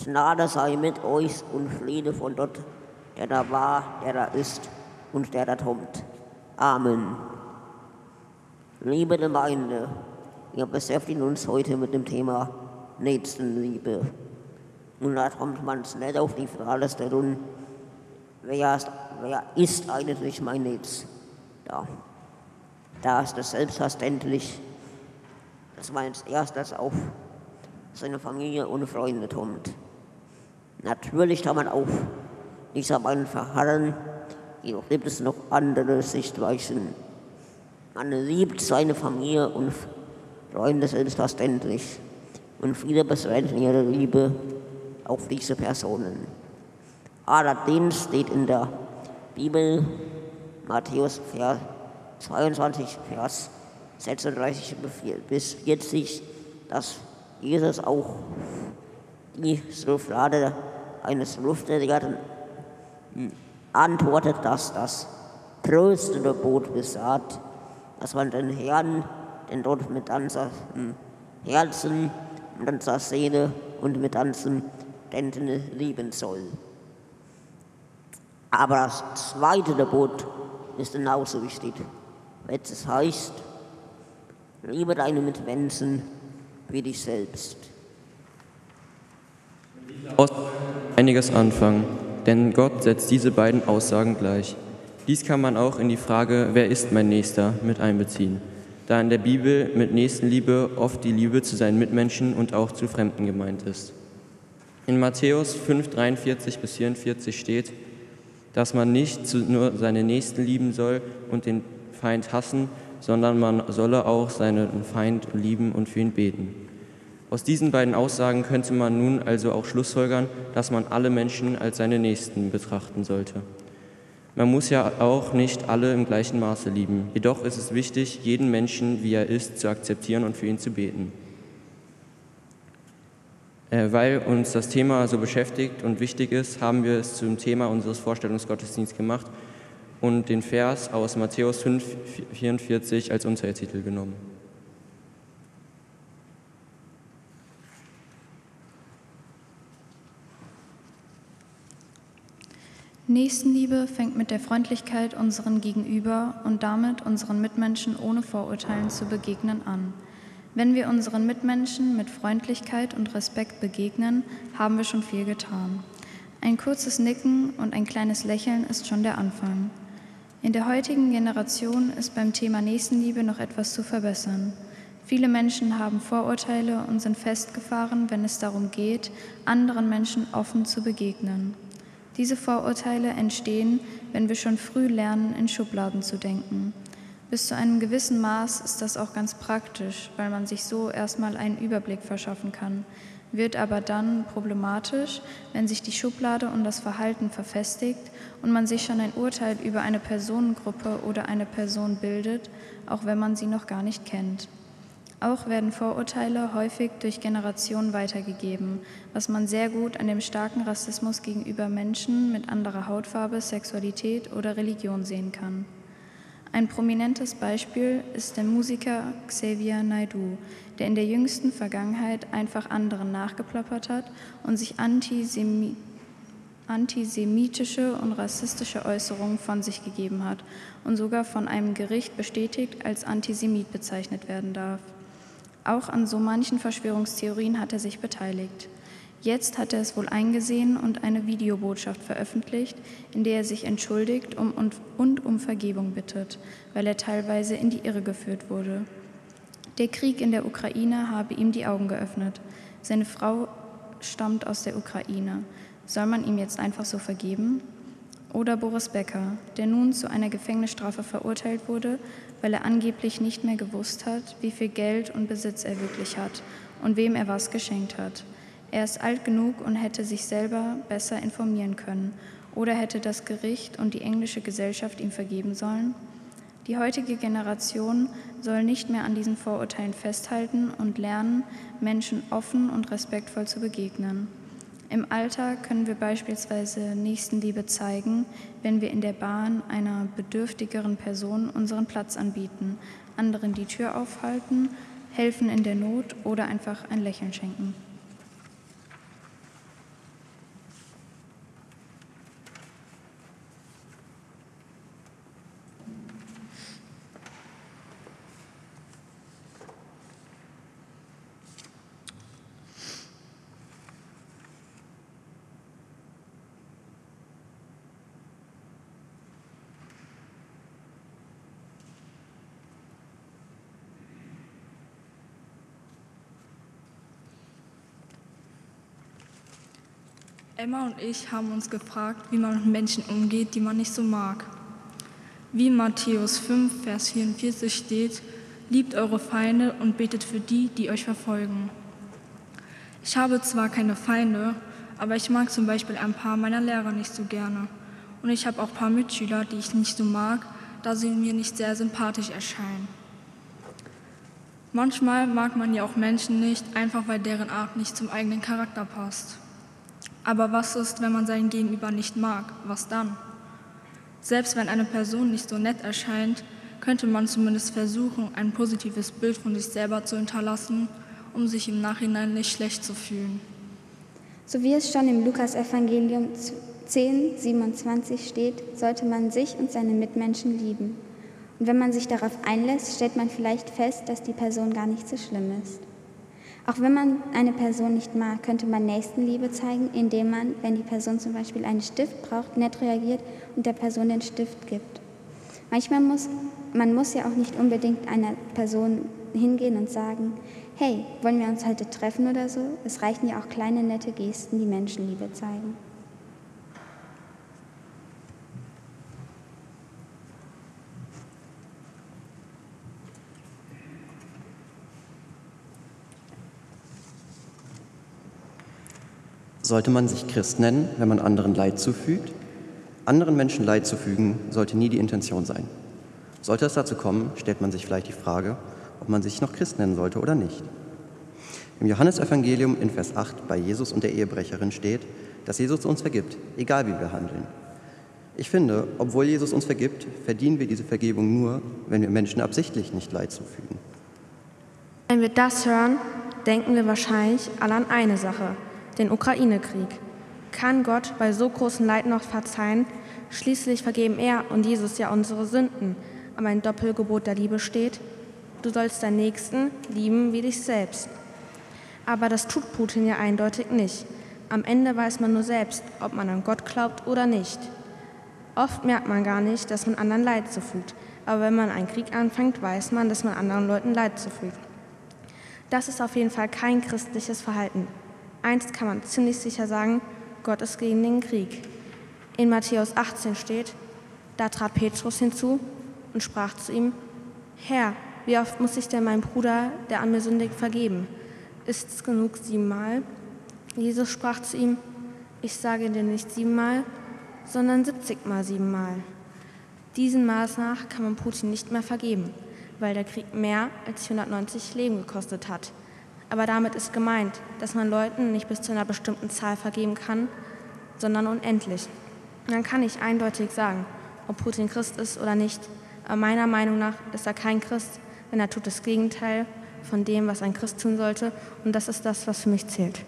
Gnade sei mit euch und Friede von Gott, der da war, der da ist und der da kommt. Amen. Liebe Gemeinde, wir beschäftigen uns heute mit dem Thema Nächstenliebe. Und da kommt man schnell auf die Frage stellen, wer ist eigentlich mein Nächster? Da ist es selbstverständlich, dass man als erstes auf seine Familie und Freunde kommt. Natürlich kann man auf dieser Meinung verharren, jedoch gibt es noch andere Sichtweisen. Man liebt seine Familie und Freunde selbstverständlich und viele beschränken ihre Liebe auf diese Personen. Allerdings steht in der Bibel, Matthäus 22, Vers 36 bis 40, dass Jesus auch die Frage eines Schriftgelehrten antwortet, dass das größte Gebot besagt, dass man den Herrn, den Gott mit ganzem Herzen, mit ganzer Seele und mit ganzem Denken lieben soll. Aber das zweite Gebot ist genauso wichtig, welches heißt, liebe deine Mitmenschen wie dich selbst. Einiges anfangen, denn Gott setzt diese beiden Aussagen gleich. Dies kann man auch in die Frage, wer ist mein Nächster, mit einbeziehen, da in der Bibel mit Nächstenliebe oft die Liebe zu seinen Mitmenschen und auch zu Fremden gemeint ist. In Matthäus 5, 43 bis 44 steht, dass man nicht nur seine Nächsten lieben soll und den Feind hassen, sondern man solle auch seinen Feind lieben und für ihn beten. Aus diesen beiden Aussagen könnte man nun also auch schlussfolgern, dass man alle Menschen als seine Nächsten betrachten sollte. Man muss ja auch nicht alle im gleichen Maße lieben. Jedoch ist es wichtig, jeden Menschen, wie er ist, zu akzeptieren und für ihn zu beten. Weil uns das Thema so beschäftigt und wichtig ist, haben wir es zum Thema unseres Vorstellungsgottesdienstes gemacht und den Vers aus Matthäus 5, 44 als Untertitel genommen. Nächstenliebe fängt mit der Freundlichkeit unseren Gegenüber und damit unseren Mitmenschen ohne Vorurteilen zu begegnen an. Wenn wir unseren Mitmenschen mit Freundlichkeit und Respekt begegnen, haben wir schon viel getan. Ein kurzes Nicken und ein kleines Lächeln ist schon der Anfang. In der heutigen Generation ist beim Thema Nächstenliebe noch etwas zu verbessern. Viele Menschen haben Vorurteile und sind festgefahren, wenn es darum geht, anderen Menschen offen zu begegnen. Diese Vorurteile entstehen, wenn wir schon früh lernen, in Schubladen zu denken. Bis zu einem gewissen Maß ist das auch ganz praktisch, weil man sich so erstmal einen Überblick verschaffen kann, wird aber dann problematisch, wenn sich die Schublade und das Verhalten verfestigt und man sich schon ein Urteil über eine Personengruppe oder eine Person bildet, auch wenn man sie noch gar nicht kennt. Auch werden Vorurteile häufig durch Generationen weitergegeben, was man sehr gut an dem starken Rassismus gegenüber Menschen mit anderer Hautfarbe, Sexualität oder Religion sehen kann. Ein prominentes Beispiel ist der Musiker Xavier Naidoo, der in der jüngsten Vergangenheit einfach anderen nachgeplappert hat und sich antisemitische und rassistische Äußerungen von sich gegeben hat und sogar von einem Gericht bestätigt als Antisemit bezeichnet werden darf. Auch an so manchen Verschwörungstheorien hat er sich beteiligt. Jetzt hat er es wohl eingesehen und eine Videobotschaft veröffentlicht, in der er sich entschuldigt und um Vergebung bittet, weil er teilweise in die Irre geführt wurde. Der Krieg in der Ukraine habe ihm die Augen geöffnet. Seine Frau stammt aus der Ukraine. Soll man ihm jetzt einfach so vergeben? Oder Boris Becker, der nun zu einer Gefängnisstrafe verurteilt wurde, weil er angeblich nicht mehr gewusst hat, wie viel Geld und Besitz er wirklich hat und wem er was geschenkt hat. Er ist alt genug und hätte sich selber besser informieren können. Oder hätte das Gericht und die englische Gesellschaft ihm vergeben sollen? Die heutige Generation soll nicht mehr an diesen Vorurteilen festhalten und lernen, Menschen offen und respektvoll zu begegnen. Im Alltag können wir beispielsweise Nächstenliebe zeigen, wenn wir in der Bahn einer bedürftigeren Person unseren Platz anbieten, anderen die Tür aufhalten, helfen in der Not oder einfach ein Lächeln schenken. Emma und ich haben uns gefragt, wie man mit Menschen umgeht, die man nicht so mag. Wie in Matthäus 5, Vers 44 steht, liebt eure Feinde und betet für die, die euch verfolgen. Ich habe zwar keine Feinde, aber ich mag zum Beispiel ein paar meiner Lehrer nicht so gerne. Und ich habe auch ein paar Mitschüler, die ich nicht so mag, da sie mir nicht sehr sympathisch erscheinen. Manchmal mag man ja auch Menschen nicht, einfach weil deren Art nicht zum eigenen Charakter passt. Aber was ist, wenn man sein Gegenüber nicht mag? Was dann? Selbst wenn eine Person nicht so nett erscheint, könnte man zumindest versuchen, ein positives Bild von sich selber zu hinterlassen, um sich im Nachhinein nicht schlecht zu fühlen. So wie es schon im Lukas-Evangelium 10,27 steht, sollte man sich und seine Mitmenschen lieben. Und wenn man sich darauf einlässt, stellt man vielleicht fest, dass die Person gar nicht so schlimm ist. Auch wenn man eine Person nicht mag, könnte man Nächstenliebe zeigen, indem man, wenn die Person zum Beispiel einen Stift braucht, nett reagiert und der Person den Stift gibt. Manchmal muss ja auch nicht unbedingt einer Person hingehen und sagen, hey, wollen wir uns heute treffen oder so? Es reichen ja auch kleine, nette Gesten, die Menschenliebe zeigen. Sollte man sich Christ nennen, wenn man anderen Leid zufügt? Anderen Menschen Leid zufügen, sollte nie die Intention sein. Sollte es dazu kommen, stellt man sich vielleicht die Frage, ob man sich noch Christ nennen sollte oder nicht. Im Johannesevangelium in Vers 8 bei Jesus und der Ehebrecherin steht, dass Jesus uns vergibt, egal wie wir handeln. Ich finde, obwohl Jesus uns vergibt, verdienen wir diese Vergebung nur, wenn wir Menschen absichtlich nicht Leid zufügen. Wenn wir das hören, denken wir wahrscheinlich alle an eine Sache, den Ukraine-Krieg. Kann Gott bei so großem Leid noch verzeihen? Schließlich vergeben er und Jesus ja unsere Sünden. Aber ein Doppelgebot der Liebe steht, du sollst deinen Nächsten lieben wie dich selbst. Aber das tut Putin ja eindeutig nicht. Am Ende weiß man nur selbst, ob man an Gott glaubt oder nicht. Oft merkt man gar nicht, dass man anderen Leid zufügt. Aber wenn man einen Krieg anfängt, weiß man, dass man anderen Leuten Leid zufügt. Das ist auf jeden Fall kein christliches Verhalten. Eins kann man ziemlich sicher sagen, Gott ist gegen den Krieg. In Matthäus 18 steht, da trat Petrus hinzu und sprach zu ihm, Herr, wie oft muss ich denn meinem Bruder, der an mir sündigt, vergeben? Ist es genug 7-mal? Jesus sprach zu ihm, ich sage dir nicht 7-mal, sondern 70-mal 7-mal. Diesen Maß nach kann man Putin nicht mehr vergeben, weil der Krieg mehr als 490 Leben gekostet hat. Aber damit ist gemeint, dass man Leuten nicht bis zu einer bestimmten Zahl vergeben kann, sondern unendlich. Man kann nicht eindeutig sagen, ob Putin Christ ist oder nicht, aber meiner Meinung nach ist er kein Christ, denn er tut das Gegenteil von dem, was ein Christ tun sollte, und das ist das, was für mich zählt.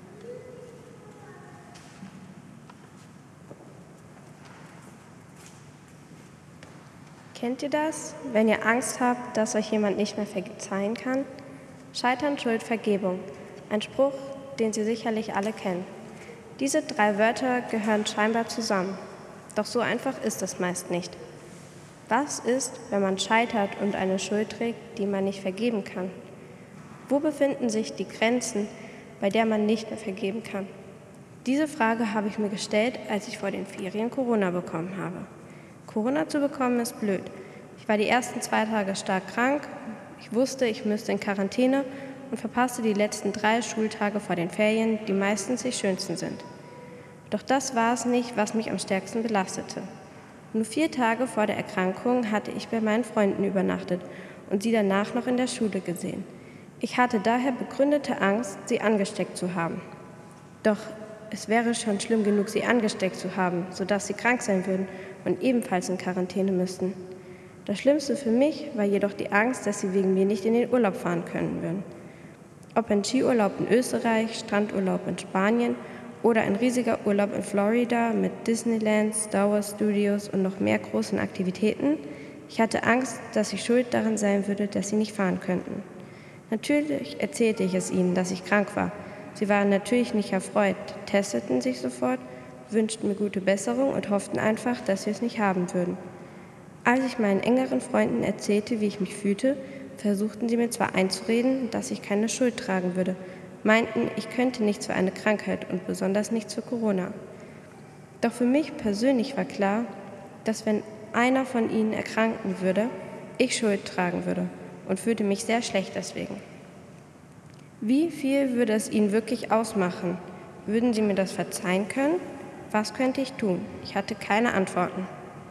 Kennt ihr das, wenn ihr Angst habt, dass euch jemand nicht mehr verzeihen kann? Scheitern, Schuld, Vergebung. Ein Spruch, den Sie sicherlich alle kennen. Diese 3 Wörter gehören scheinbar zusammen. Doch so einfach ist es meist nicht. Was ist, wenn man scheitert und eine Schuld trägt, die man nicht vergeben kann? Wo befinden sich die Grenzen, bei der man nicht mehr vergeben kann? Diese Frage habe ich mir gestellt, als ich vor den Ferien Corona bekommen habe. Corona zu bekommen ist blöd. Ich war die ersten 2 Tage stark krank. Ich wusste, ich müsste in Quarantäne und verpasste die letzten 3 Schultage vor den Ferien, die meistens die schönsten sind. Doch das war es nicht, was mich am stärksten belastete. Nur 4 Tage vor der Erkrankung hatte ich bei meinen Freunden übernachtet und sie danach noch in der Schule gesehen. Ich hatte daher begründete Angst, sie angesteckt zu haben. Doch es wäre schon schlimm genug, sie angesteckt zu haben, sodass sie krank sein würden und ebenfalls in Quarantäne müssten. Das Schlimmste für mich war jedoch die Angst, dass sie wegen mir nicht in den Urlaub fahren können würden. Ob ein Skiurlaub in Österreich, Strandurlaub in Spanien oder ein riesiger Urlaub in Florida mit Disneyland, Star Wars Studios und noch mehr großen Aktivitäten, ich hatte Angst, dass ich schuld daran sein würde, dass sie nicht fahren könnten. Natürlich erzählte ich es ihnen, dass ich krank war. Sie waren natürlich nicht erfreut, testeten sich sofort, wünschten mir gute Besserung und hofften einfach, dass sie es nicht haben würden. Als ich meinen engeren Freunden erzählte, wie ich mich fühlte, versuchten sie mir zwar einzureden, dass ich keine Schuld tragen würde, meinten, ich könnte nichts für eine Krankheit und besonders nichts für Corona. Doch für mich persönlich war klar, dass wenn einer von ihnen erkranken würde, ich Schuld tragen würde und fühlte mich sehr schlecht deswegen. Wie viel würde es ihnen wirklich ausmachen? Würden sie mir das verzeihen können? Was könnte ich tun? Ich hatte keine Antworten.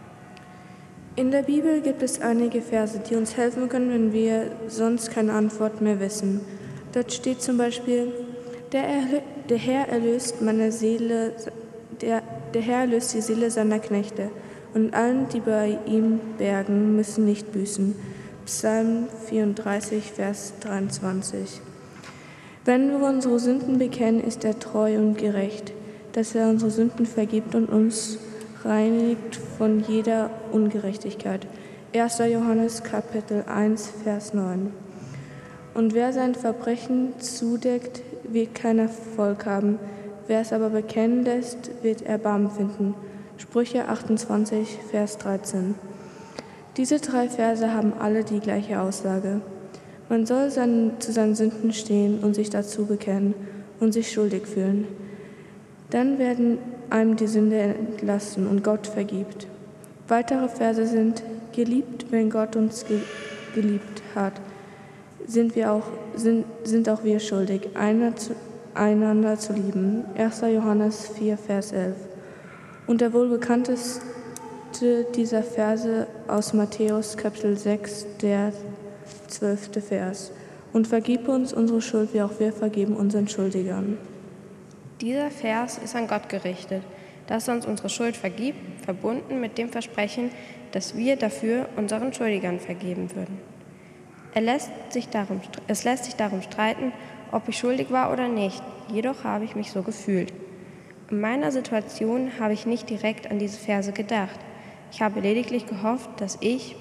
In der Bibel gibt es einige Verse, die uns helfen können, wenn wir sonst keine Antwort mehr wissen. Dort steht zum Beispiel, der Herr erlöst meine Seele, der Herr erlöst die Seele seiner Knechte, und allen, die bei ihm bergen, müssen nicht büßen. Psalm 34, Vers 23. Wenn wir unsere Sünden bekennen, ist er treu und gerecht, dass er unsere Sünden vergibt und uns reinigt von jeder Ungerechtigkeit. 1. Johannes Kapitel 1, Vers 9. Und wer sein Verbrechen zudeckt, wird kein Erfolg haben. Wer es aber bekennen lässt, wird Erbarmen finden. Sprüche 28, Vers 13. Diese 3 Verse haben alle die gleiche Aussage. Man soll zu seinen Sünden stehen und sich dazu bekennen und sich schuldig fühlen. Dann werden einem die Sünde entlassen und Gott vergibt. Weitere Verse sind: Geliebt, wenn Gott uns geliebt hat, sind auch wir schuldig, einander zu lieben. 1. Johannes 4, Vers 11. Und der wohl bekannteste dieser Verse aus Matthäus Kapitel 6, der 12. Vers. Und vergib uns unsere Schuld, wie auch wir vergeben unseren Schuldigern. Dieser Vers ist an Gott gerichtet, dass er uns unsere Schuld vergibt, verbunden mit dem Versprechen, dass wir dafür unseren Schuldigern vergeben würden. Es lässt sich darum streiten, ob ich schuldig war oder nicht, jedoch habe ich mich so gefühlt. In meiner Situation habe ich nicht direkt an diese Verse gedacht. Ich habe lediglich gehofft, dass ich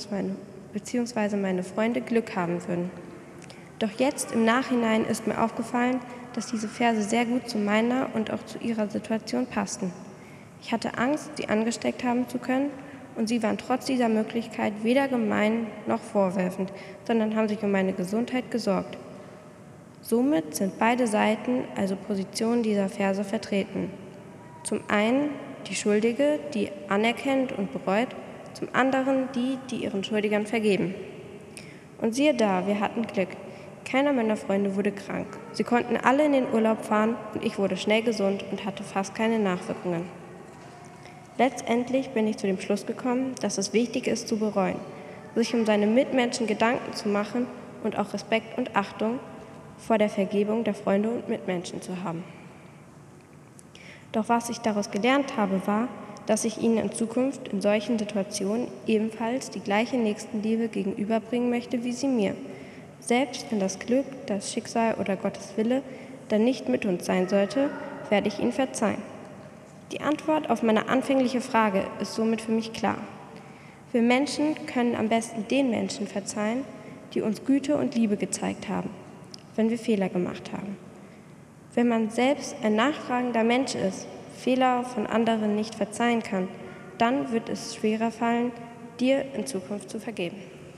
bzw. meine Freunde Glück haben würden. Doch jetzt im Nachhinein ist mir aufgefallen, dass diese Verse sehr gut zu meiner und auch zu ihrer Situation passten. Ich hatte Angst, sie angesteckt haben zu können, und sie waren trotz dieser Möglichkeit weder gemein noch vorwerfend, sondern haben sich um meine Gesundheit gesorgt. Somit sind beide Seiten, also Positionen dieser Verse, vertreten. Zum einen die Schuldige, die anerkennt und bereut, zum anderen die ihren Schuldigern vergeben. Und siehe da, wir hatten Glück. Keiner meiner Freunde wurde krank. Sie konnten alle in den Urlaub fahren und ich wurde schnell gesund und hatte fast keine Nachwirkungen. Letztendlich bin ich zu dem Schluss gekommen, dass es wichtig ist zu bereuen, sich um seine Mitmenschen Gedanken zu machen und auch Respekt und Achtung vor der Vergebung der Freunde und Mitmenschen zu haben. Doch was ich daraus gelernt habe, war, dass ich ihnen in Zukunft in solchen Situationen ebenfalls die gleiche Nächstenliebe gegenüberbringen möchte wie sie mir. Selbst wenn das Glück, das Schicksal oder Gottes Wille dann nicht mit uns sein sollte, werde ich ihnen verzeihen. Die Antwort auf meine anfängliche Frage ist somit für mich klar. Wir Menschen können am besten den Menschen verzeihen, die uns Güte und Liebe gezeigt haben, wenn wir Fehler gemacht haben. Wenn man selbst ein nachfragender Mensch ist, Fehler von anderen nicht verzeihen kann, dann wird es schwerer fallen, dir in Zukunft zu vergeben.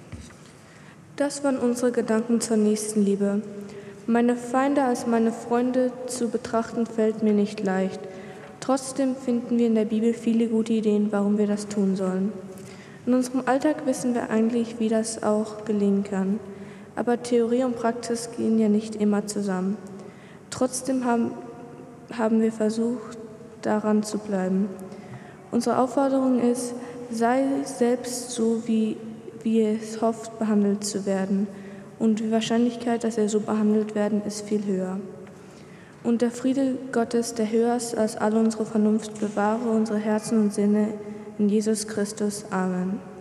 Das waren unsere Gedanken zur Nächstenliebe. Meine Feinde als meine Freunde zu betrachten, fällt mir nicht leicht. Trotzdem finden wir in der Bibel viele gute Ideen, warum wir das tun sollen. In unserem Alltag wissen wir eigentlich, wie das auch gelingen kann. Aber Theorie und Praxis gehen ja nicht immer zusammen. Trotzdem haben wir versucht, daran zu bleiben. Unsere Aufforderung ist, sei selbst so, wie es hofft, behandelt zu werden. Und die Wahrscheinlichkeit, dass wir so behandelt werden, ist viel höher. Und der Friede Gottes, der höher ist als all unsere Vernunft, bewahre unsere Herzen und Sinne in Jesus Christus. Amen.